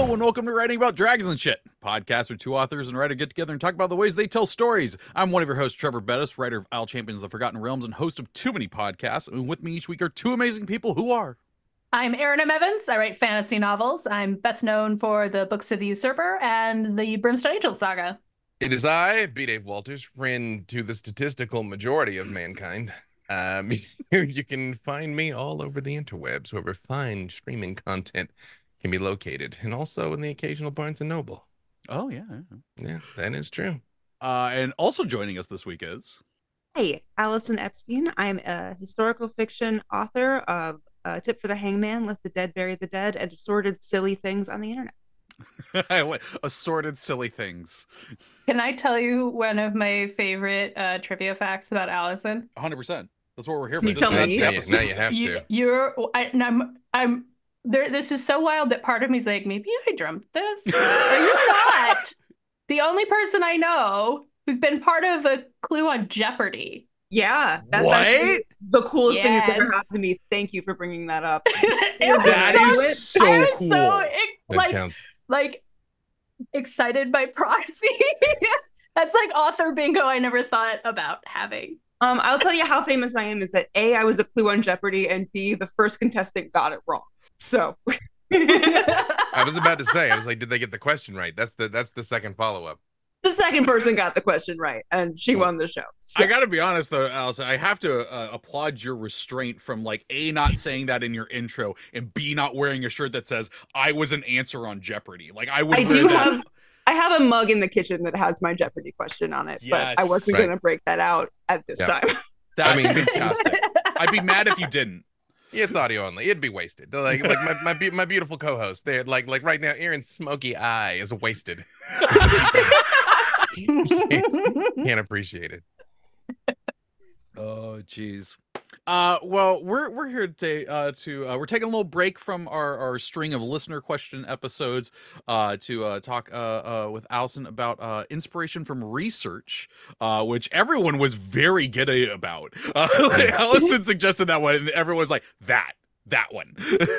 Hello and welcome to Writing About Dragons and Shit, podcast where two authors and a writer get together and talk about the ways they tell stories. I'm one of your hosts, Trevor Bettis, writer of Isle Champions of the Forgotten Realms and host of Too Many Podcasts. And with me each week are two amazing people who are... I'm Erin M. Evans. I write fantasy novels. I'm best known for the Books of the Usurper and the Brimstone Angel saga. It is I, B. Dave Walters, friend to the statistical majority of mankind. You can find me all over the interwebs, wherever fine streaming content can be located, and also in the occasional Barnes & Noble. Oh, yeah. Yeah, that is true. And also joining us this week is... Hey, Allison Epstein. I'm a historical fiction author of Tip for the Hangman, Let the Dead Bury the Dead, and assorted silly things on the internet. Assorted silly things. Can I tell you one of my favorite trivia facts about Allison? 100%. That's what we're here for. You tell me. Now you have to. I'm there. This is so wild that part of me is like, maybe I dreamt this. Are you not the only person I know who's been part of a clue on Jeopardy? Yeah, that's What? actually the coolest thing that's ever Yes. happened to me. Thank you for bringing that up. That is so I was cool. That counts. like excited by proxy. That's like author bingo I never thought about having. I'll tell you how famous I am is that A, I was a clue on Jeopardy, and B, the first contestant got it wrong. So I was about to say, I was like, did they get the question right? That's the second follow-up. the second person got the question right, and she won the show. So. I gotta be honest though, Allison, I have to applaud your restraint from like A, not saying that in your intro, and B, not wearing a shirt that says I was an answer on Jeopardy. Like I would I have a mug in the kitchen that has my Jeopardy question on it, but I wasn't Right. going to break that out at this time. That's I mean, fantastic. I'd be mad if you didn't. Yeah, it's audio only. It'd be wasted. Like my beautiful co-host. They're like right now, Erin's smoky eye is wasted. Can't appreciate it. Oh, jeez. Well, we're here today we're taking a little break from our string of listener question episodes to talk with Allison about inspiration from research, which everyone was very giddy about. Allison suggested that one, and everyone was like, that one.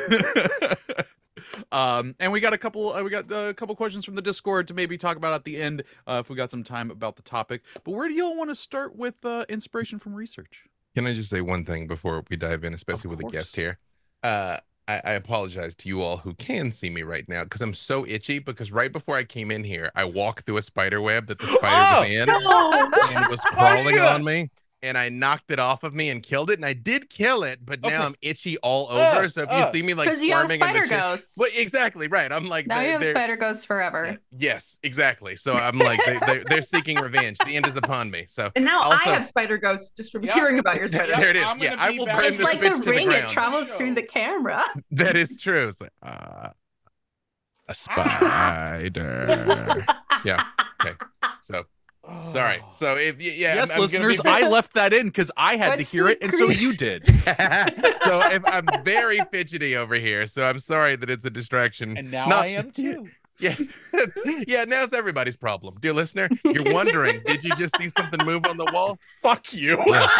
And we got a couple questions from the Discord to maybe talk about at the end if we got some time about the topic. But where do y'all want to start with inspiration from research? Can I just say one thing before we dive in, especially with a guest here? I apologize to you all who can see me right now because I'm so itchy because right before I came in here, I walked through a spider web that the spider was in and was crawling on me. And I knocked it off of me and killed it, and I did kill it, but now I'm itchy all over. So if you see me like squirming in the spider ghosts. well, exactly right. I'm like Now you have spider ghosts forever. Yes, exactly. So I'm like they're seeking revenge. The end is upon me. So And now also, I have spider ghosts just from hearing about your spider there it is. I'm gonna Yeah, I be will back. burn It's this like bitch the to the ring, it ground. travels through the camera. That is true. It's like a spider. Yeah. Okay. So sorry. So if Yes, I'm listeners, gonna be I left that in because I had What's to hear the it, and so you did. so if I'm very fidgety over here, so I'm sorry that it's a distraction. And now Not- I am too. Yeah, yeah. Now it's everybody's problem, dear listener. You're wondering, did you just see something move on the wall? Fuck you. Yes,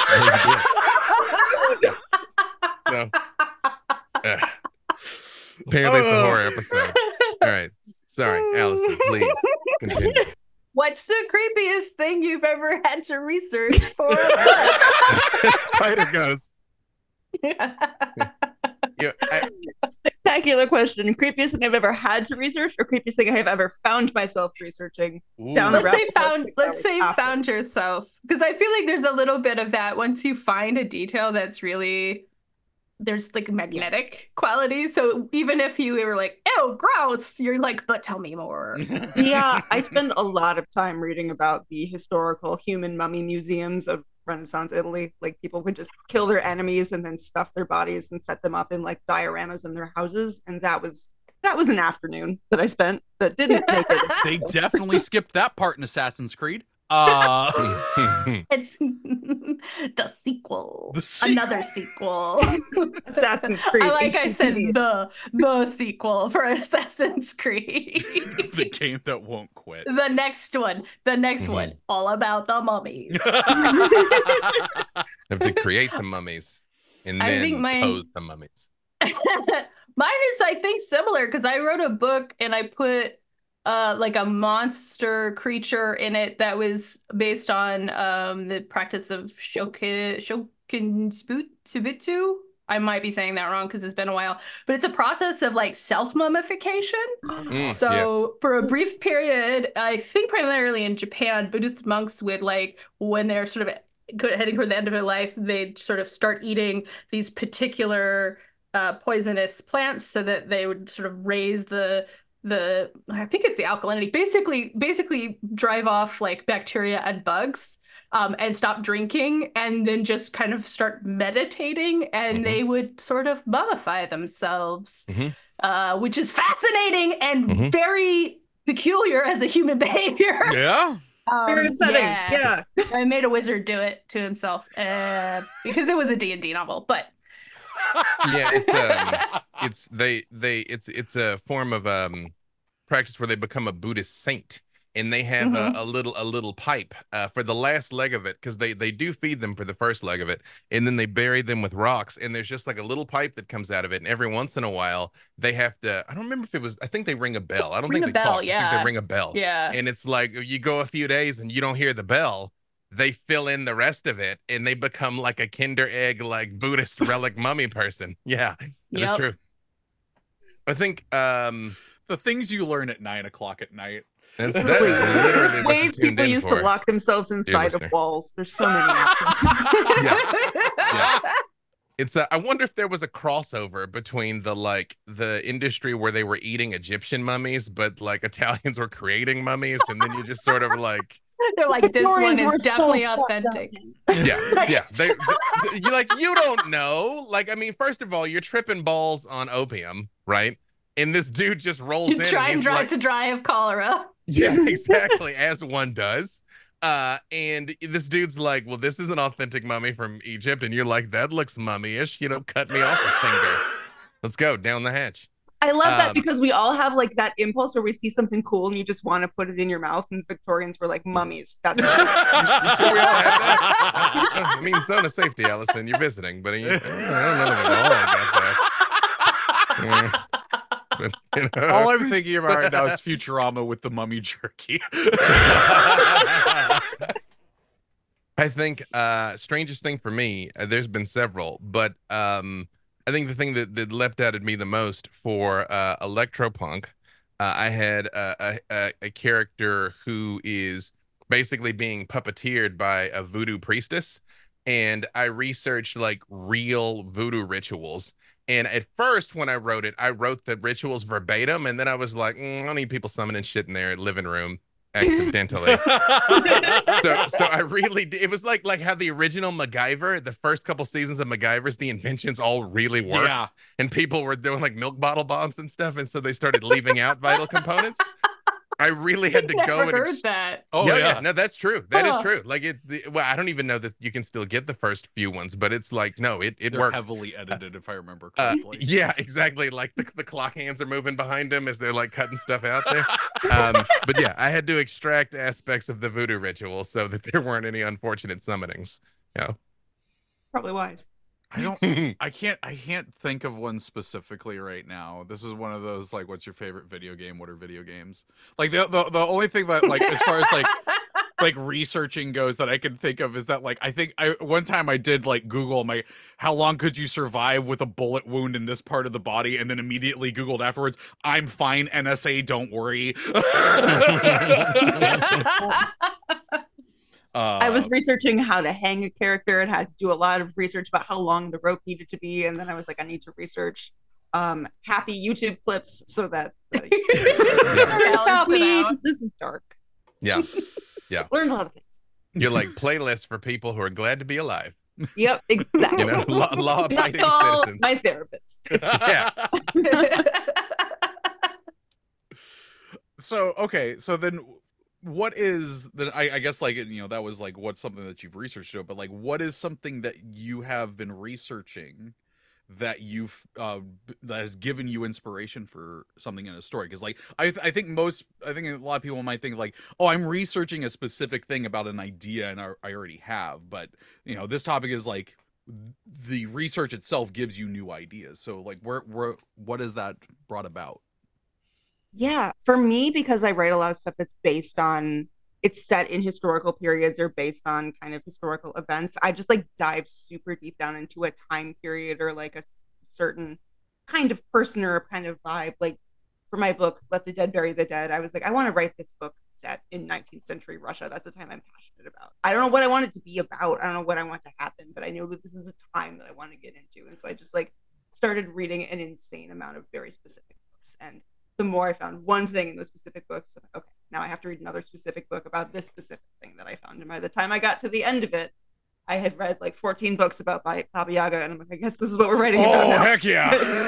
so, apparently it's a horror episode. All right, sorry, Allison. Please continue. What's the creepiest thing you've ever had to research for? Spider ghost. Yeah, Spectacular question. Creepiest thing I've ever had to research, or creepiest thing I have ever found myself researching? Down Let's the say rabbit hole 6 hours after. found yourself, because I feel like there's a little bit of that once you find a detail that's really there's like magnetic quality. So even if you were like, "Oh, gross," you're like, "But tell me more." Yeah, I spend a lot of time reading about the historical human mummy museums of Renaissance Italy. Like people would just kill their enemies and then stuff their bodies and set them up in like dioramas in their houses, and that was an afternoon that I spent that didn't make it. They definitely skipped that part in Assassin's Creed. It's the sequel. The sequel. Another sequel. Assassin's Creed. I said the sequel for Assassin's Creed. The game that won't quit. The next one, all about the mummy. Have to create the mummies and I then think pose the mummies. Mine is, I think, similar because I wrote a book and I put like a monster creature in it that was based on the practice of Shokin I might be saying that wrong because it's been a while, but it's a process of like self-mummification. Yes. So for a brief period, I think primarily in Japan, Buddhist monks would like when they're sort of heading toward the end of their life, they'd sort of start eating these particular poisonous plants so that they would sort of raise the I think it's the alkalinity, basically drive off like bacteria and bugs, and stop drinking, and then just kind of start meditating, and they would sort of mummify themselves, which is fascinating and very peculiar as a human behavior. Yeah. Very upsetting. Yeah. I made a wizard do it to himself because it was a D&D novel, but Yeah, it's a form of practice where they become a Buddhist saint, and they have a little pipe for the last leg of it, because they do feed them for the first leg of it, and then they bury them with rocks, and there's just like a little pipe that comes out of it, and every once in a while they have to, I don't remember if it was, I think they ring a bell. I don't think they talk. I think they ring a bell. Yeah. And it's like you go a few days and you don't hear the bell. They fill in the rest of it, and they become like a Kinder Egg, like Buddhist relic mummy person. Yeah, that is true. I think the things you learn at 9 o'clock at night. That is literally ways people used to lock themselves inside of walls. There's so many options. Yeah. It's I wonder if there was a crossover between the industry where they were eating Egyptian mummies, but like Italians were creating mummies, and then you just sort of like. They're like, this one is definitely authentic. Yeah. You don't know. Like, I mean, first of all, you're tripping balls on opium, right? And this dude just rolls in. Trying to die of cholera. Yeah, exactly, as one does. And this dude's like, well, this is an authentic mummy from Egypt. And you're like, that looks mummy-ish. Cut me off a finger. Let's go down the hatch. I love that because we all have like that impulse where we see something cool and you just want to put it in your mouth. And Victorians were like, mummies. That's you sure we all have that? I mean, zone of safety, Allison. You're visiting, but I don't know if we all got that. But, all I'm thinking about right now is Futurama with the mummy jerky. I think strangest thing for me, there's been several, but I think the thing that leapt out at me the most for Electropunk, I had a character who is basically being puppeteered by a voodoo priestess, and I researched like real voodoo rituals. And at first, when I wrote the rituals verbatim, and then I was like, I don't need people summoning shit in their living room accidentally. so I really did. It was like how the original MacGyver, the first couple seasons of MacGyver's, the inventions all really worked, and people were doing like milk bottle bombs and stuff, and so they started leaving out vital components. I really had to go and heard that. Oh yeah, no, that's true. That is true. Like well, I don't even know that you can still get the first few ones, but it's like no, it worked. Heavily edited, if I remember correctly. Yeah, exactly. Like the clock hands are moving behind them as they're like cutting stuff out there. But yeah, I had to extract aspects of the voodoo ritual so that there weren't any unfortunate summonings. Probably wise. I can't think of one specifically right now. This is one of those like, what's your favorite video game? What are video games? Like the only thing that like as far as like researching goes that I can think of is that like one time I did like Google how long could you survive with a bullet wound in this part of the body, and then immediately Googled afterwards, I'm fine, NSA, don't worry. I was researching how to hang a character and had to do a lot of research about how long the rope needed to be, and then I was like, I need to research happy YouTube clips so that learn about me. This is dark. Yeah. Learned a lot of things. You're like playlists for people who are glad to be alive. Yep, exactly. Law-abiding citizens. My therapist. Yeah. So then what is I guess like that was like what's something that you've researched, but like what is something that you have been researching that you've that has given you inspiration for something in a story? Because like I think a lot of people might think like, oh, I'm researching a specific thing about an idea and I already have, but this topic is like the research itself gives you new ideas. So like what is that brought about? Yeah, for me, because I write a lot of stuff that's based on, it's set in historical periods or based on kind of historical events. I just like dive super deep down into a time period or like a certain kind of person or kind of vibe. Like for my book, Let the Dead Bury the Dead, I was like, I want to write this book set in 19th century Russia. That's a time I'm passionate about. I don't know what I want it to be about. I don't know what I want to happen, but I know that this is a time that I want to get into. And so I just like started reading an insane amount of very specific books. And the more I found one thing in those specific books, okay, now I have to read another specific book about this specific thing that I found. And by the time I got to the end of it, I had read like 14 books about Baba Yaga, and I'm like, I guess this is what we're writing about now. Oh, heck yeah.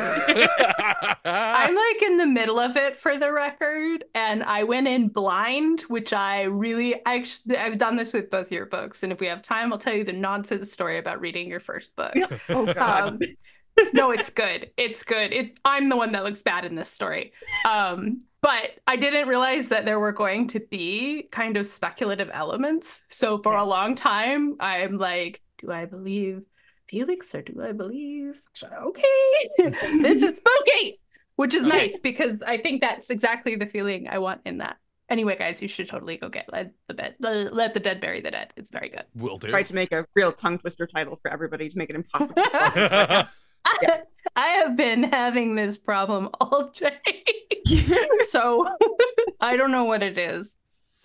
I'm like in the middle of it for the record, and I went in blind, which I've done this with both your books, and if we have time, I'll tell you the nonsense story about reading your first book. Oh, God. No, it's good. It's good. I'm the one that looks bad in this story. But I didn't realize that there were going to be kind of speculative elements. So for a long time, I'm like, do I believe Felix or do I believe Sasha? Okay, this is spooky, which is nice because I think that's exactly the feeling I want in that. Anyway, guys, you should totally go get Let the Dead Bury the Dead. It's very good. Will do. Tried to make a real tongue twister title for everybody to make it impossible. I have been having this problem all day. So I don't know what it is.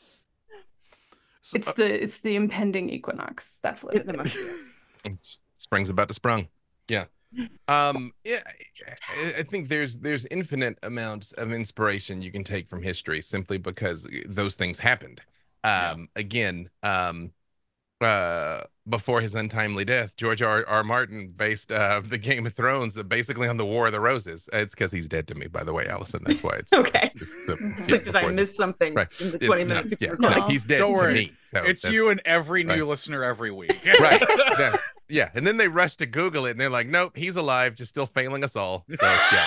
So, It's the impending equinox. That's what it is. Spring's about to sprung. Yeah. Yeah, I think there's infinite amounts of inspiration you can take from history simply because those things happened. Again, before his untimely death, George R. Martin based the Game of Thrones basically on the War of the Roses. It's because he's dead to me, by the way, Allison. That's why it's okay. Did I miss something in the 20 minutes? He's dead Don't worry. to me. So it's you and every new listener every week. Right. Yeah. And then they rush to Google it and they're like, nope, he's alive, just still failing us all. So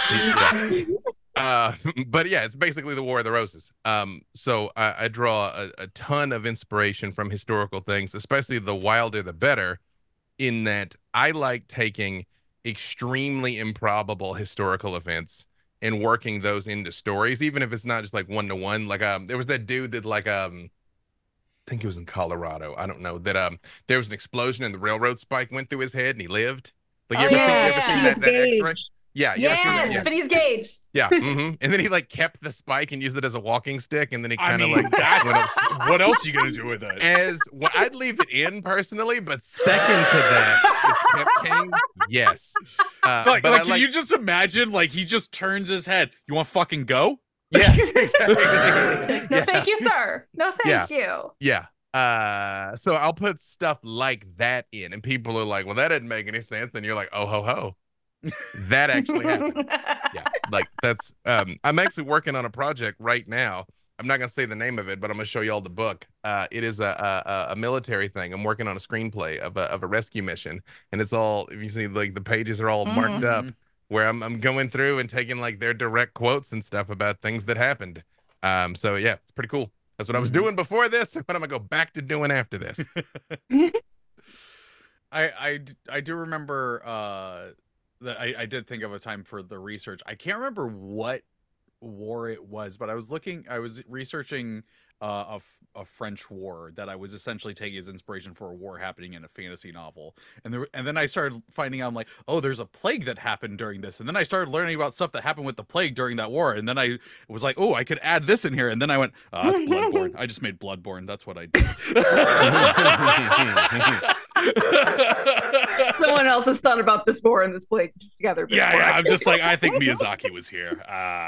but yeah, it's basically the War of the Roses. So I draw a ton of inspiration from historical things, especially the wilder the better, in that I like taking extremely improbable historical events and working those into stories, even if it's not just like one-to-one. Like there was that dude that like I think it was in Colorado, I don't know, that there was an explosion and the railroad spike went through his head and he lived. Like you ever seen that X-ray? Yeah, yes, Phineas Gage. Yeah, and then he like kept the spike and used it as a walking stick, and then he kind of what else are you gonna do with it? I'd leave it in personally, but second to that is Pep King. Yes, can you just imagine? Like he just turns his head. You want fucking go? Yeah. No, thank you, sir. No, thank you. Yeah. So I'll put stuff like that in, and people are like, "Well, that didn't make any sense," and you're like, "Oh ho ho." That actually happened. Yeah, like that's I'm actually working on a project right now. I'm not gonna say the name of it, but I'm gonna show you all the book. It is a military thing. I'm working on a screenplay of a rescue mission, and it's all, if you see, like the pages are all marked up, where I'm going through and taking like their direct quotes and stuff about things that happened. So yeah, it's pretty cool. That's what I was doing before this, and what I'm gonna go back to doing after this. I do remember that I did think of a time for the research. I can't remember what war it was, but I was researching a French war that I was essentially taking as inspiration for a war happening in a fantasy novel. And then I started finding out, I'm like, oh, there's a plague that happened during this. And then I started learning about stuff that happened with the plague during that war. And then I was like, oh, I could add this in here. And then I went, oh, that's Bloodborne. I just made Bloodborne. That's what I did. Someone else has thought about this war and this plague together before. Yeah, I'm just like, I think Miyazaki was here.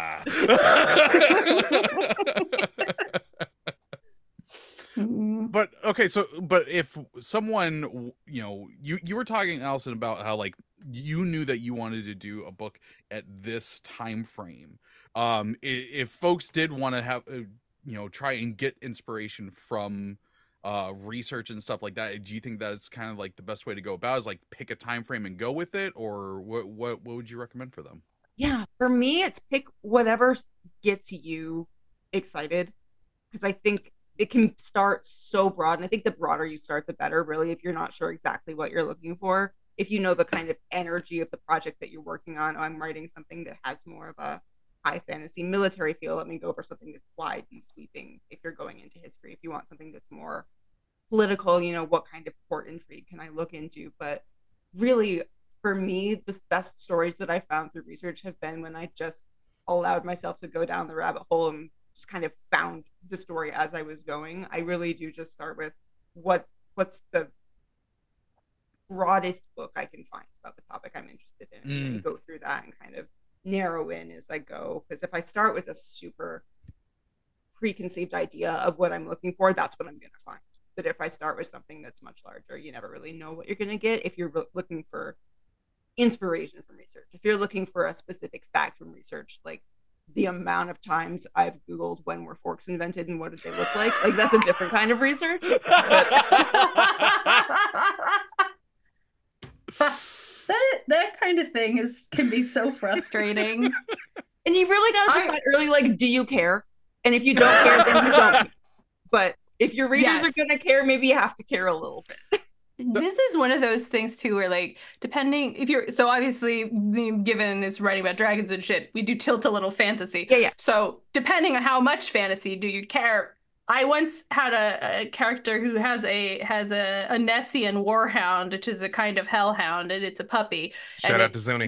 But okay, but if someone, you were talking, Allison, about how like you knew that you wanted to do a book at this time frame. If folks did want to have, try and get inspiration from research and stuff like that, do you think that's kind of like the best way to go about, is like pick a time frame and go with it, or what would you recommend for them? Yeah, for me, it's pick whatever gets you excited, because I think it can start so broad, and I think the broader you start, the better, really, if you're not sure exactly what you're looking for. if you know the kind of energy of the project that you're working on, I'm writing something that has more of a high fantasy military feel, let me go for something that's wide and sweeping. If you're going into history, if you want something that's more political, what kind of court intrigue can I look into? But really, for me, the best stories that I found through research have been when I just allowed myself to go down the rabbit hole and just kind of found the story as I was going. I really do just start with what's the broadest book I can find about the topic I'm interested in, and go through that and kind of narrow in as I go. Because if I start with a super preconceived idea of what I'm looking for, that's what I'm going to find. But if I start with something that's much larger, you never really know what you're going to get. If you're looking for inspiration from research, if you're looking for a specific fact from research, like the amount of times I've Googled when were forks invented and what did they look like that's a different kind of research. That kind of thing can be so frustrating. And you really got to decide early, like, do you care? And if you don't care, then you don't care. But if your readers are going to care, maybe you have to care a little bit. This is one of those things too where, like, depending if you're, so obviously given it's writing about dragons and shit, we do tilt a little fantasy. Yeah. So depending on how much fantasy do you care, I once had a character who has a Nessian warhound, which is a kind of hellhound, and it's a puppy. Shout out to Zuni.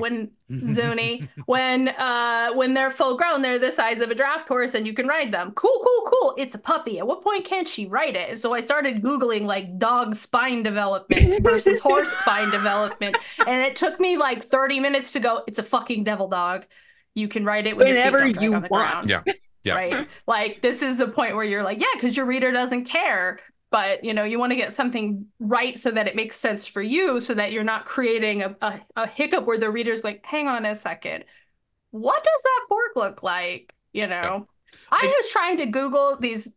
When they're full grown, they're the size of a draft horse, and you can ride them. Cool. It's a puppy. At what point can't she ride it? So I started Googling like dog spine development versus horse spine development, and it took me like 30 minutes to go. It's a fucking devil dog. You can ride it whenever you want. Ground. Yeah. Right. Like, this is the point where you're like, yeah, because your reader doesn't care. But, you want to get something right so that it makes sense for you, so that you're not creating a hiccup where the reader's like, hang on a second. What does that fork look like? I was trying to Google these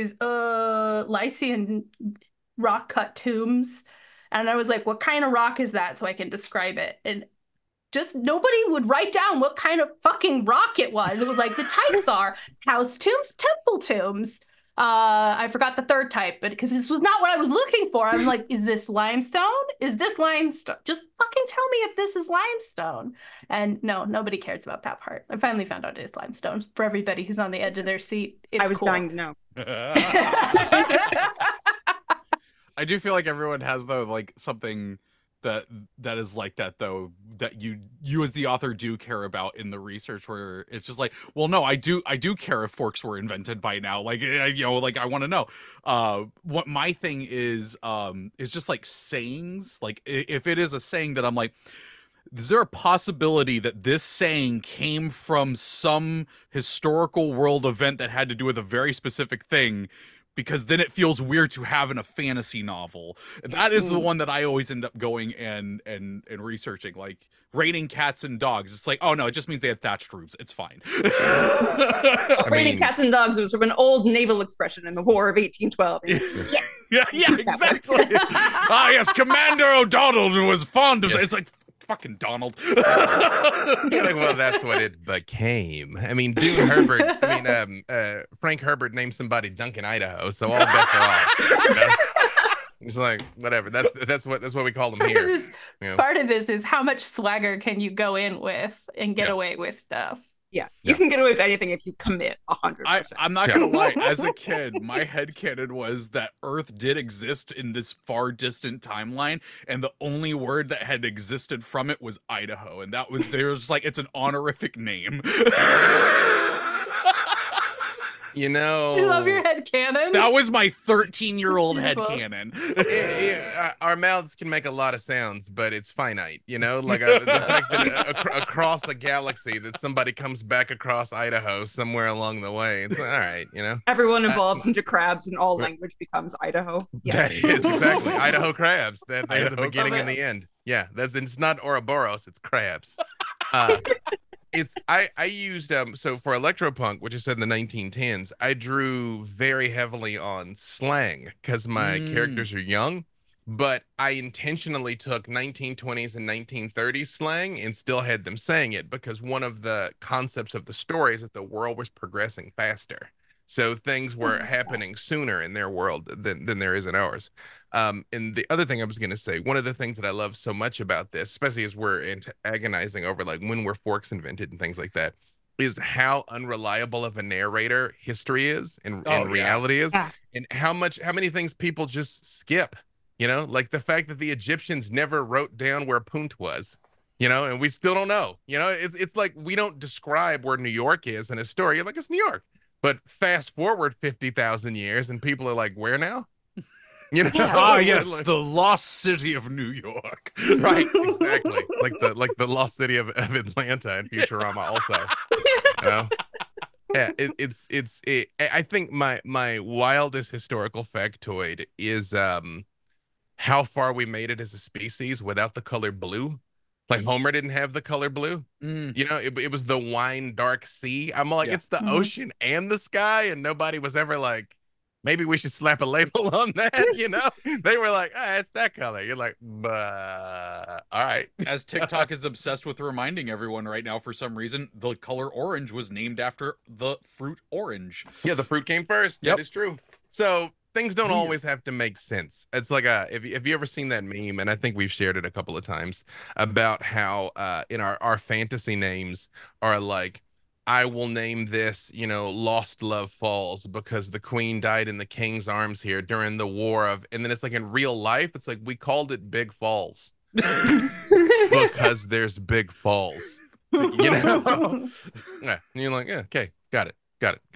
Lycian rock cut tombs. And I was like, what kind of rock is that? So I can describe it. And just nobody would write down what kind of fucking rock it was. It was like the types are house tombs, temple tombs. I forgot the third type, but because this was not what I was looking for. I'm like, is this limestone? Is this limestone? Just fucking tell me if this is limestone. And no, nobody cares about that part. I finally found out it is limestone. For everybody who's on the edge of their seat, it's I was cool. dying to know. I do feel like everyone has, though, like something that is like that, though, that you as the author do care about in the research, where it's just like, well, no, I do care if forks were invented by now, like, like I want to know. What my thing is just like sayings, like if it is a saying that I'm like, is there a possibility that this saying came from some historical world event that had to do with a very specific thing? Because then it feels weird to have in a fantasy novel. That is the one that I always end up going and researching, like raining cats and dogs. It's like, oh no, it just means they had thatched roofs. It's fine. Raining cats and dogs was from an old naval expression in the War of 1812. Yeah, exactly. Yes, Commander O'Donnell was fond of. It's like, fucking Donald. Well, that's what it became. I mean, Dune Herbert. Frank Herbert named somebody Duncan, Idaho, so all bets are off. It's like, whatever. That's what we call them here. Part of this is how much swagger can you go in with and get away with stuff. Yeah, you can get away with anything if you commit 100%. I'm not gonna lie. As a kid, my headcanon was that Earth did exist in this far distant timeline, and the only word that had existed from it was Idaho, and they were just like, it's an honorific name. I love your headcanon. That was my 13-year-old headcanon. Our mouths can make a lot of sounds, but it's finite, like the fact that across a galaxy that somebody comes back across Idaho somewhere along the way. It's like, all right, Everyone evolves into crabs and all language becomes Idaho. Yeah. That is exactly Idaho crabs. They're the beginning and the crabs. end. Yeah, it's not Ouroboros, it's crabs. I used so for electropunk, which is set in the 1910s, I drew very heavily on slang because my characters are young, but I intentionally took 1920s and 1930s slang and still had them saying it, because one of the concepts of the story is that the world was progressing faster. So things were happening sooner in their world than there is in ours. And the other thing I was going to say, one of the things that I love so much about this, especially as we're agonizing over like when were forks invented and things like that, is how unreliable of a narrator history is and reality is, and how many things people just skip. You know, like the fact that the Egyptians never wrote down where Punt was. You know, and we still don't know. You know, it's like we don't describe where New York is in a story. You're like, it's New York. But fast forward 50,000 years and people are like, where now? You know? Ah, yes, the lost city of New York. Right, exactly. Like the lost city of Atlanta in Futurama also. You know? Yeah, I think my wildest historical factoid is how far we made it as a species without the color blue. Like Homer didn't have the color blue. You know, it was the wine dark sea. I'm like, it's the ocean and the sky, and nobody was ever like, maybe we should slap a label on that, you know? They were like, it's that color. You're like, all right. As TikTok is obsessed with reminding everyone right now, for some reason, the color orange was named after the fruit orange. Yeah, the fruit came first. That is true. So things don't always have to make sense. It's like if you ever seen that meme, and I think we've shared it a couple of times, about how in our fantasy names are like, I will name this, you know, Lost Love Falls because the queen died in the king's arms here during the war of, and then it's like in real life, it's like we called it Big Falls because there's big falls. You know? Yeah. And you're like, yeah, okay, got it.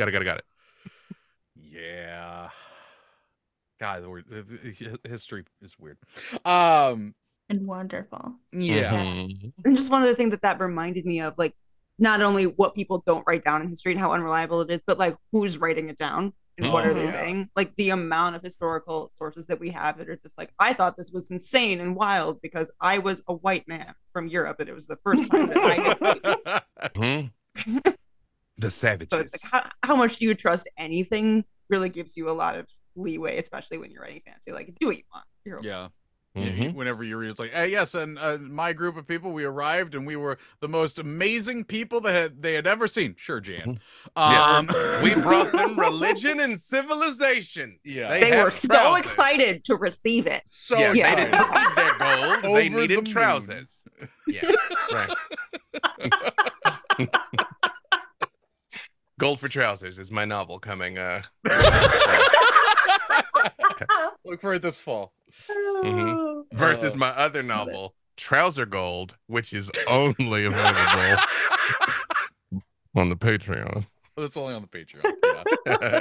Yeah. God, history is weird. And wonderful. Yeah. And just one of the things that reminded me of, like, not only what people don't write down in history and how unreliable it is, but like who's writing it down and what are they saying? Like the amount of historical sources that we have that are just like, I thought this was insane and wild because I was a white man from Europe and it was the first time that I had seen the savages. So it's like, how much do you trust anything really gives you a lot of leeway, especially when you're writing fantasy. Like, do what you want. You're okay. Yeah. Whenever you read, it's like, hey, yes, and my group of people, we arrived and we were the most amazing people that they had ever seen. Sure, Jan. We brought them religion and civilization. Yeah, they were so excited to receive it. So they didn't need their gold; they needed trousers. Yeah, right. Gold for Trousers is my novel coming. Look for it this fall. Versus my other novel, Trouser Gold, which is only available on the Patreon. It's only on the Patreon.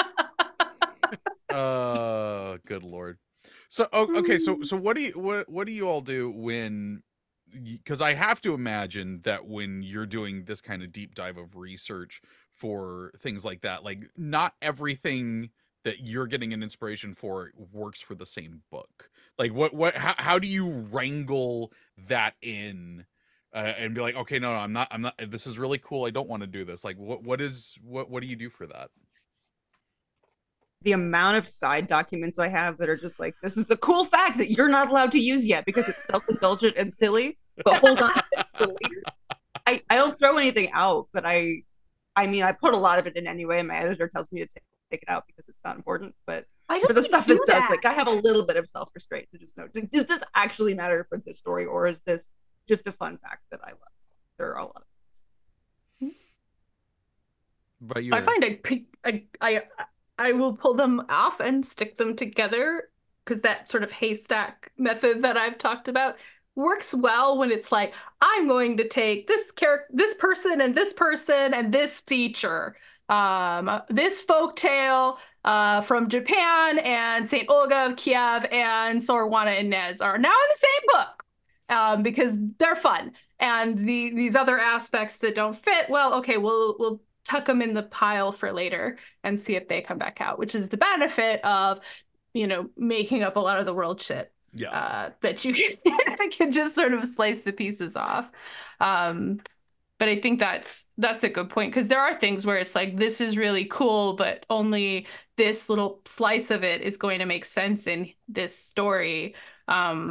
Yeah. Good Lord. So okay, so what do you all do when? Because I have to imagine that when you're doing this kind of deep dive of research for things like that, like not everything that you're getting an inspiration for works for the same book. Like how do you wrangle that in and be like, okay, no, I'm not, this is really cool. I don't want to do this. Like what do you do for that? The amount of side documents I have that are just like, this is a cool fact that you're not allowed to use yet because it's self-indulgent and silly, but hold on. I don't throw anything out, but I mean, I put a lot of it in anyway, and my editor tells me to take it out because it's not important. But for the stuff that does, like, I have a little bit of self-restraint to just know, does this actually matter for this story, or is this just a fun fact that I love? There are a lot of things. But I find I will pull them off and stick them together because that sort of haystack method that I've talked about works well when it's like, I'm going to take this character, this person and this person and this feature, this folktale from Japan, and St. Olga of Kiev and Sor Juana Inez are now in the same book because they're fun. And these other aspects that don't fit, well, okay, we'll tuck them in the pile for later and see if they come back out, which is the benefit of, you know, making up a lot of the world shit. Yeah. That you can just sort of slice the pieces off. But I think that's a good point, because there are things where it's like, this is really cool, but only this little slice of it is going to make sense in this story.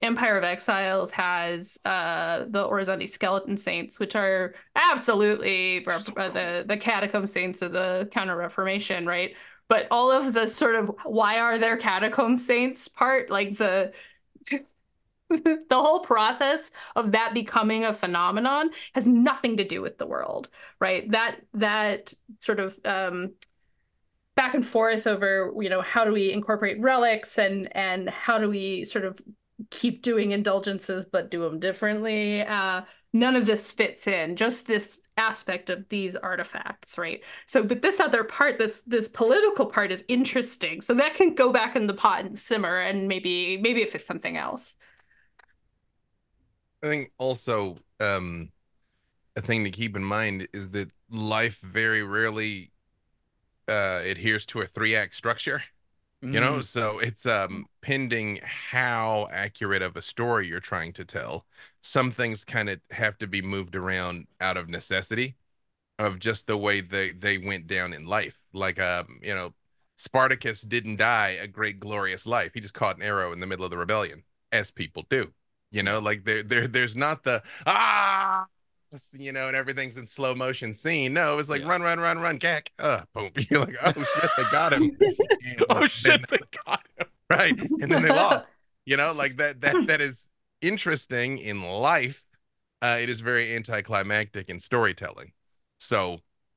Empire of Exiles has the Orzandi Skeleton Saints, which are absolutely the catacomb saints of the Counter-Reformation, right? But all of the sort of why are there catacomb saints part, like the the whole process of that becoming a phenomenon has nothing to do with the world, right? That sort of back and forth over, how do we incorporate relics and how do we sort of keep doing indulgences but do them differently. None of this fits in, just this aspect of these artifacts, right? So, but this other part, this political part is interesting. So that can go back in the pot and simmer, and maybe if it's something else. I think also a thing to keep in mind is that life very rarely adheres to a 3-act structure. So it's pending how accurate of a story you're trying to tell. Some things kind of have to be moved around out of necessity of just the way they went down in life. Like Spartacus didn't die a great glorious life. He just caught an arrow in the middle of the rebellion, as people do. Like there's not the and everything's in slow motion scene. No, it was like run, gack, boom. You're like, oh shit, they got him. Oh shit, they got him. Right, and then they lost. Like that is interesting in life. It is very anticlimactic in storytelling. So,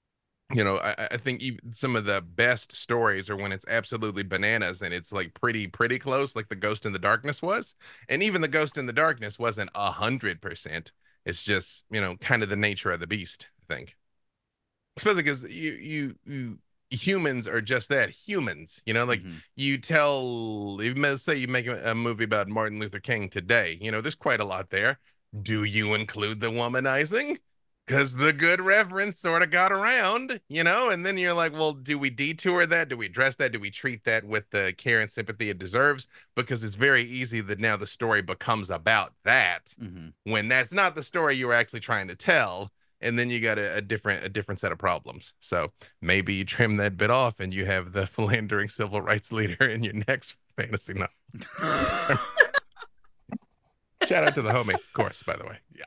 I think even some of the best stories are when it's absolutely bananas and it's like pretty close, like the Ghost in the Darkness was. And even the Ghost in the Darkness wasn't 100%. It's just, kind of the nature of the beast, I think. Especially because you humans are just that, humans. You tell, even say you make a movie about Martin Luther King today, there's quite a lot there. Do you include the womanizing? Because the good reverence sort of got around, and then you're like, well, do we detour that? Do we address that? Do we treat that with the care and sympathy it deserves? Because it's very easy that now the story becomes about that when that's not the story you were actually trying to tell. And then you got a different set of problems. So maybe you trim that bit off and you have the philandering civil rights leader in your next fantasy novel. Shout out to the homie, of course, by the way. Yeah.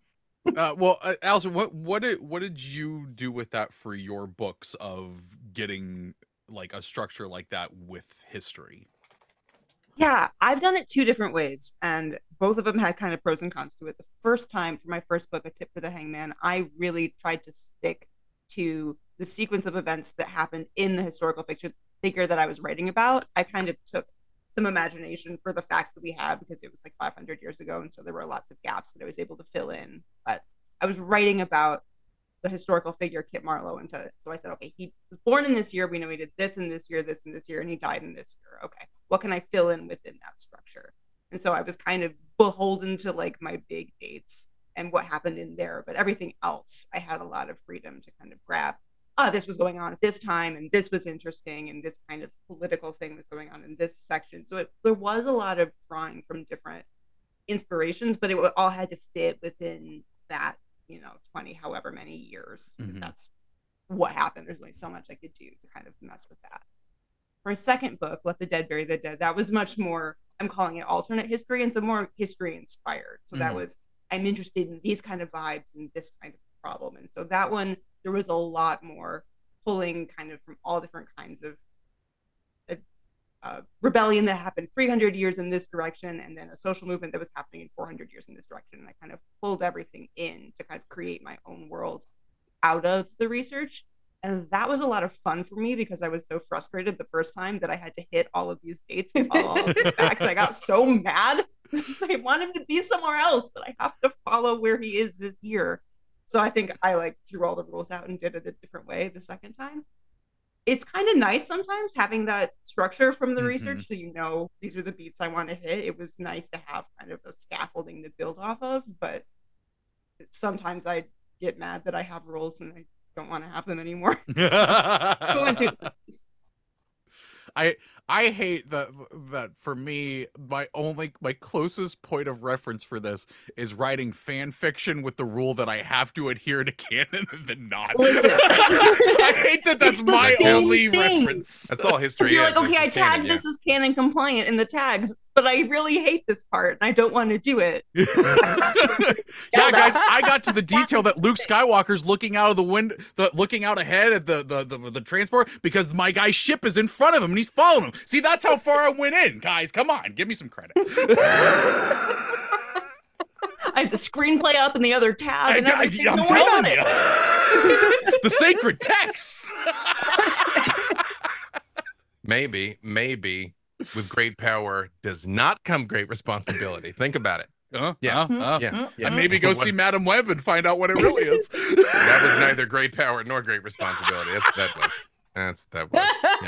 Well, Allison, what did you do with that for your books of getting like a structure like that with history? Yeah, I've done it 2 different ways, and both of them had kind of pros and cons to it. The first time for my first book, A Tip for the Hangman, I really tried to stick to the sequence of events that happened in the historical figure that I was writing about. I kind of took some imagination for the facts that we had because it was like 500 years ago, and so there were lots of gaps that I was able to fill in. But I was writing about the historical figure Kit Marlowe, and so I said, okay, he was born in this year. We know he did this in this year, and he died in this year. Okay, what can I fill in within that structure? And so I was kind of beholden to like my big dates and what happened in there, but everything else I had a lot of freedom to kind of grab. This was going on at this time, and this was interesting, and this kind of political thing was going on in this section. So there was a lot of drawing from different inspirations, but it all had to fit within that 20 however many years, because that's what happened. There's only so much I could do to kind of mess with that. For a second book, Let the Dead Bury the Dead, that was much more, I'm calling it alternate history, and so more history inspired. So that was, I'm interested in these kind of vibes and this kind of problem. And so that one, there was a lot more pulling kind of from all different kinds of rebellion that happened 300 years in this direction, and then a social movement that was happening in 400 years in this direction. And I kind of pulled everything in to kind of create my own world out of the research. And that was a lot of fun for me because I was so frustrated the first time that I had to hit all of these dates and follow all of these facts. I got so mad. I want him to be somewhere else, but I have to follow where he is this year. So I think I threw all the rules out and did it a different way the second time. It's kind of nice sometimes having that structure from the research, so these are the beats I want to hit. It was nice to have kind of a scaffolding to build off of, but sometimes I get mad that I have rules and I don't want to have them anymore. I hate that for me, my closest point of reference for this is writing fan fiction with the rule that I have to adhere to canon and then not. Listen. I hate that that's It's the my same only thing. reference. That's all history. You're is, like, okay, I it's canon, tagged this as canon compliant in the tags, but I really hate this part and I don't want to do it. Yeah, guys, I got to the detail that Luke Skywalker's looking out of the window, looking out ahead at the transport because my guy's ship is in front of him and he's following him. See, that's how far I went in, guys. Come on, give me some credit. I have the screenplay up in the other tab. And I'm don't worry telling about you, it. the sacred texts. Maybe with great power does not come great responsibility. Think about it. Yeah. And maybe go see Madam Web and find out what it really is. That was neither great power nor great responsibility. That's what that was.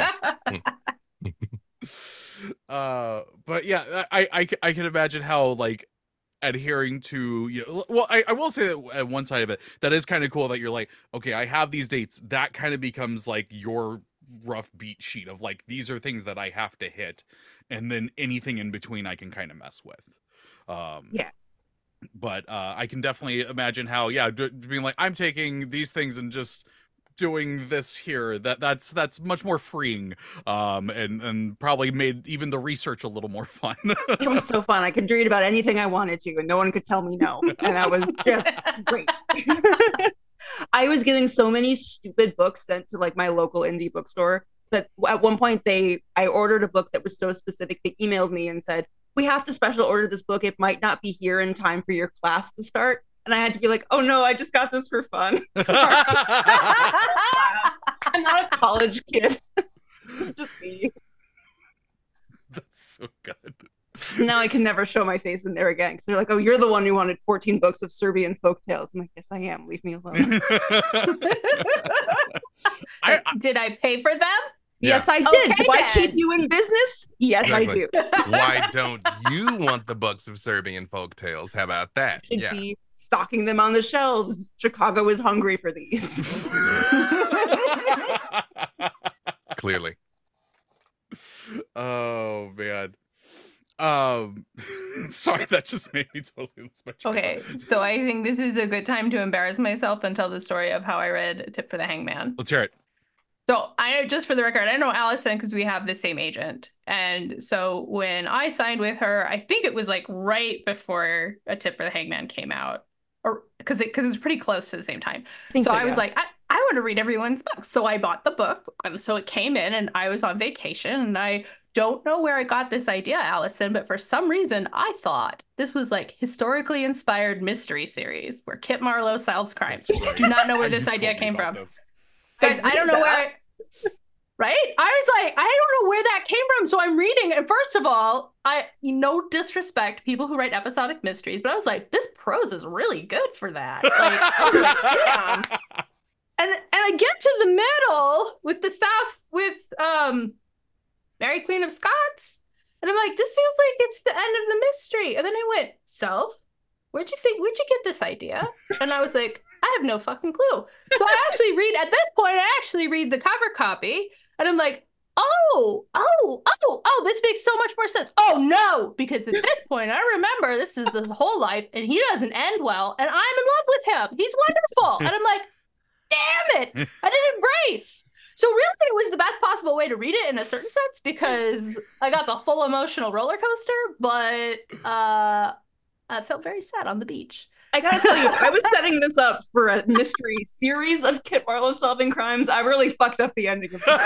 Yeah. But yeah, I can imagine how like adhering to, you know, well, I will say that at one side of it, that is kind of cool that you're like, okay, I have these dates. That kind of becomes like your rough beat sheet of like, these are things that I have to hit, and then anything in between I can kind of mess with. Yeah. But I can definitely imagine how, yeah, being like, I'm taking these things and just doing this here. That's much more freeing, and probably made even the research a little more fun. It was so fun. I could read about anything I wanted to, and no one could tell me no. And that was just great. I was getting so many stupid books sent to like my local indie bookstore that at one point I ordered a book that was so specific. They emailed me and said, we have to special order this book. It might not be here in time for your class to start. And I had to be like, oh no, I just got this for fun. Sorry. I'm not a college kid. It's just me. That's so good. Now I can never show my face in there again because they're like, oh, you're the one who wanted 14 books of Serbian folktales. I'm like, yes, I am. Leave me alone. Did I pay for them? Yes, I did. Okay, Do I then. keep you in business? Yes, Exactly. I do. Why don't you want the books of Serbian folktales? How about that? Should be stocking them on the shelves. Chicago is hungry for these. Clearly. Oh man. Sorry, that just made me totally lose my train of Okay, so I think this is a good time to embarrass myself and tell the story of how I read A Tip for the Hangman. Let's hear it. So I, just for the record, I know Allison because we have the same agent. And so when I signed with her, I think it was like right before A Tip for the Hangman came out, or because it was pretty close to the same time. So I was like, I want to read everyone's books. So I bought the book. And so it came in and I was on vacation, and I don't know where I got this idea, Allison, but for some reason I thought this was like historically inspired mystery series where Kit Marlowe solves crimes. That's Do not know where You this told idea me came about from. this. Guys, I don't know where right? I was like, I don't know where that came from. So I'm reading, and first of all, no disrespect, people who write episodic mysteries, but I was like, this prose is really good for that. Like, I was like, damn. And I get to the middle with the stuff with Mary Queen of Scots, and I'm like, this feels like it's the end of the mystery. And then I went, Self, where'd you get this idea? And I was like, I have no fucking clue. So I actually read the cover copy, and I'm like, oh, this makes so much more sense. Oh no, because at this point I remember this is this whole life and he doesn't end well, and I'm in love with him. He's wonderful. And I'm like, damn it, I didn't embrace. So really it was the best possible way to read it in a certain sense, because I got the full emotional roller coaster, but I felt very sad on the beach. I gotta tell you, if I was setting this up for a mystery series of Kit Marlowe solving crimes, I really fucked up the ending of this.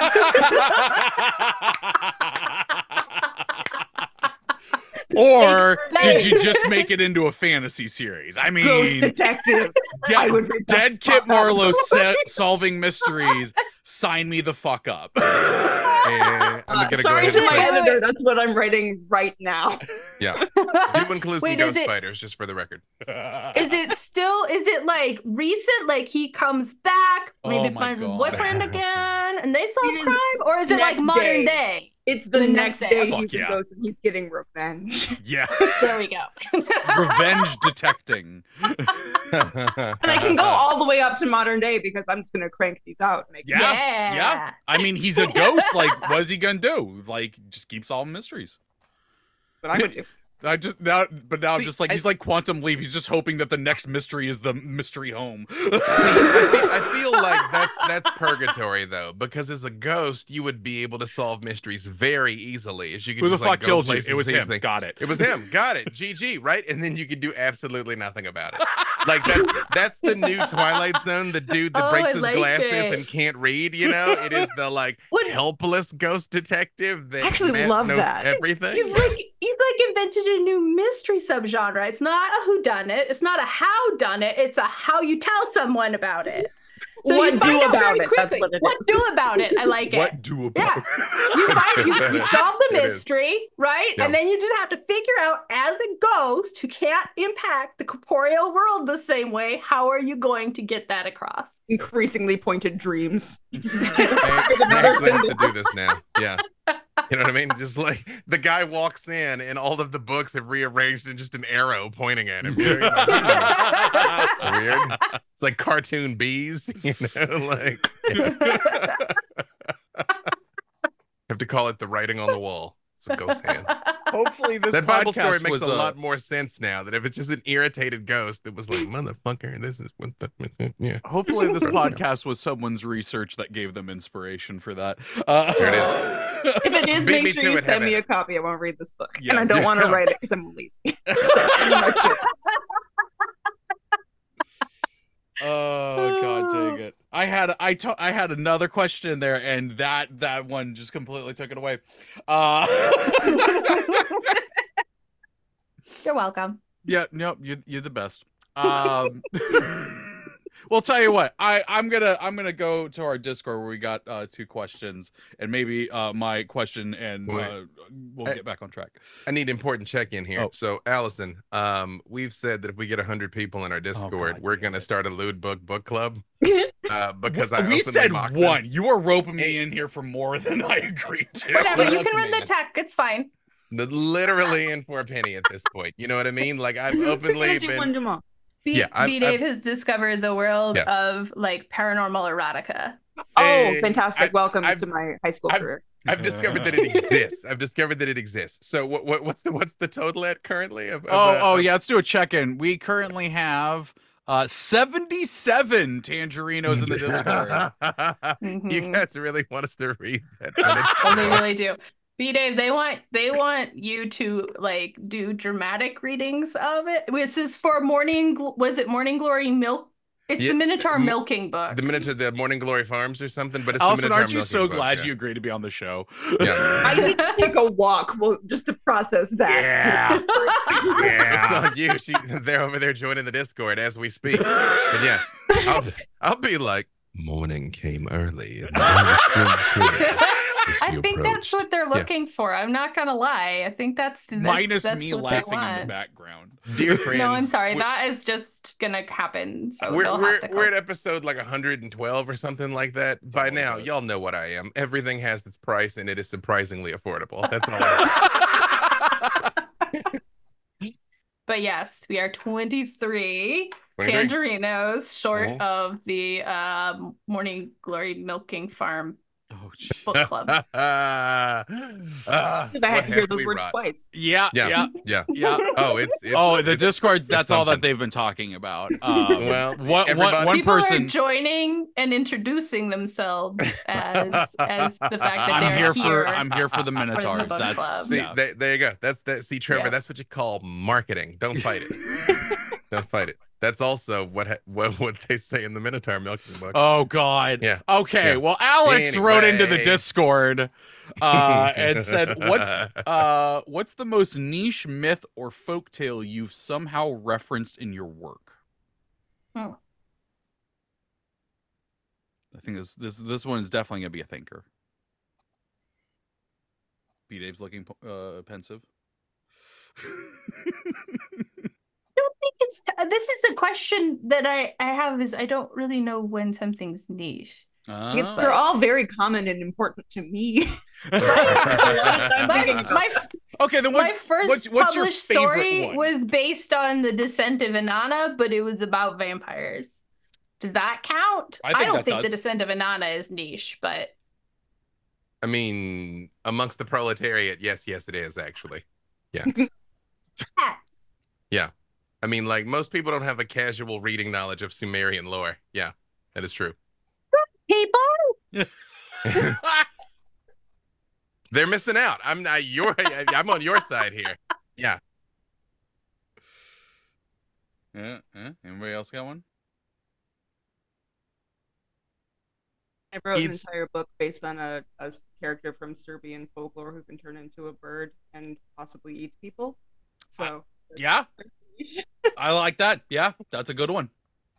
Or did you just make it into a fantasy series? I mean, Ghost Detective. Yeah, I would read the Dead fuck Kit out Marlowe of solving mysteries. Sign me the fuck up. I'm gonna sorry go to ahead my and editor, that's what I'm writing right now. yeah. Do include some Wait, ghost spiders, just for the record. Is it like recent, like he comes back, maybe Oh my finds his God. boyfriend again, and they solve It is crime? Or is it like next modern day. day? It's the The next next day day. Fuck he's a yeah. ghost and he's getting revenge. Yeah. There we go. Revenge detecting. And I can go all the way up to modern day because I'm just gonna crank these out and make Yeah. Yeah. I mean, he's a ghost. Like, what is he gonna do? Like, just keep solving mysteries. what I would do. But now I'm See, just like, he's like Quantum Leap. He's just hoping that the next mystery is the mystery home. I feel like that's purgatory though, because as a ghost, you would be able to solve mysteries very easily. As you could Who the just like fuck go killed you? places It was him. easily. Got it. It was him. Got it. GG. Right, and then you could do absolutely nothing about it. Like that's the new Twilight Zone. The dude that Oh, breaks I his like glasses it. and can't read. You know, it is the like What- helpless ghost detective that I actually Matt love knows that. everything. You've invented a new mystery subgenre. It's not a whodunit. It's not a how done it. It's a how you tell someone about it. So What you do find out about very it? That's quickly. what it What is. do about it? I like it. What do about Yeah. it? You solve the It is. mystery, right? Yeah. And then you just have to figure out, as a ghost who can't impact the corporeal world the same way, how are you going to get that across? Increasingly pointed dreams. I There's another actually have symbol. to do this now. Yeah. You know what I mean? Just like the guy walks in and all of the books have rearranged in just an arrow pointing at him. You're like, it's weird. It's like cartoon bees, you know, like have to call it the writing on the wall. It's a ghost hand. Hopefully this That Bible podcast story makes was a lot more sense now. That if it's just an irritated ghost that was like, motherfucker, this is what the yeah. Hopefully this podcast was someone's research that gave them inspiration for that. There If it is, Beat make me sure to you it, send me Heaven. a copy. I won't read this book. Yes. And I don't want to write it because I'm lazy. So, pretty much it. Oh god dang it. I had another question in there and that one just completely took it away. You're welcome. Yeah, no, you're the best. Well, tell you what, I'm gonna go to our Discord where we got 2 questions and maybe my question and we'll get back on track. I need important check-in here. Oh. So, Allison, we've said that if we get 100 people in our Discord, God we're damn gonna it. start a lewd book club. Because I we openly said mocked 1. them. You are roping me in here for more than I agreed to. Whatever, you Look can at run me. the tech. It's fine. Literally in for a penny at this point. You know what I mean? Like I've We're openly gonna do been. one tomorrow. Yeah, I've- B-Dave has discovered the world Yeah. of like paranormal erotica. Oh, And fantastic! Welcome I've- to my high school I've- career. I've discovered that it exists. I've discovered that it exists. So what's the total at currently? Yeah, let's do a check-in. We currently have 77 Tangerinos in the Discord. You Mhm. guys really want us to read that? Oh, they really do. B-Dave, they want you to like do dramatic readings of it. This is for was it Morning Glory Milk? It's Yeah, the Minotaur m- milking book. the Morning Glory Farms or something, but it's Allison, the Minotaur aren't you so milking book, glad yeah. you agreed to be on the show? Yeah. I need to take a walk, just to process that. It's on you. They're over there joining the Discord as we speak. But yeah, I'll be like, morning came early. And I was still chilling as I she think that's approached." what they're looking for. I'm not gonna lie. I think that's Minus that's me what they laughing in the want. background. Dear friends. No, I'm sorry. we- That is just gonna happen. So We're, they'll we're, have to we're at cope. episode like 112 or something like that. By Something like now, that. y'all know what I am. Everything has its price and it is surprisingly affordable. That's all I But yes, we are 23 23. Tangerinos short Mhm. of the Morning Glory Milking Farm Oh, book club. I I had to hear those words twice. yeah. Yeah. Yeah. Oh, it's Oh, the it's- Discord, that's all that something. they've been talking about. Well, one everybody- People person. are joining and introducing themselves as the fact that I'm they're here I'm here for the Minotaurs. book That's club. See, yeah. there you go. That's that. See, Trevor, Yeah. that's what you call marketing. Don't fight it. Don't fight it. That's also what they say in the Minotaur milking book. Oh God. Yeah. Okay. Yeah. Well, Alex wrote into the Anyway. Discord and said, "What's the most niche myth or folktale you've somehow referenced in your work?" Hmm. I think this one is definitely gonna be a thinker. B Dave's looking pensive. I don't think this is a question that I have is I don't really know when something's niche. They're all very common and important to me. Okay, then my first what's your published favorite story one? was based on the Descent of Inanna, but it was about vampires. Does that count? I don't think does. the Descent of Inanna is niche, but I mean, amongst the proletariat, yes, it is actually. Yeah. Yeah. I mean, like, most people don't have a casual reading knowledge of Sumerian lore. Yeah, that is true. people. They're missing out. I'm on your side here. Yeah. Anybody else got one? I wrote an entire book based on a character from Serbian folklore who can turn into a bird and possibly eats people. So yeah, I like that. Yeah, that's a good one.